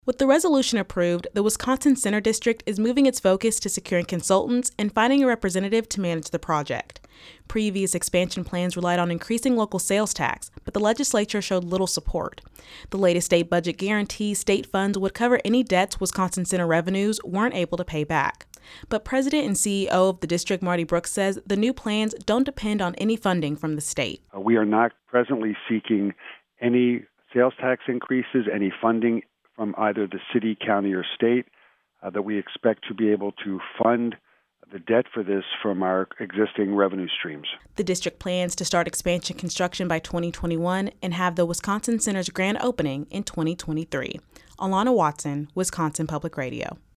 With the resolution approved, the Wisconsin Center District is moving its focus to securing consultants and finding a representative to manage the project. Previous expansion plans relied on increasing local sales tax, but the legislature showed little support. The latest state budget guarantees state funds would cover any debts Wisconsin Center revenues weren't able to pay back. But President and CEO of the district, Marty Brooks, says the new plans don't depend on any funding from the state. We are not presently seeking any sales tax increases, any funding from either the city, county, or state, that we expect to be able to fund the debt for this from our existing revenue streams. The district plans to start expansion construction by 2021 and have the Wisconsin Center's grand opening in 2023. Alana Watson, Wisconsin Public Radio.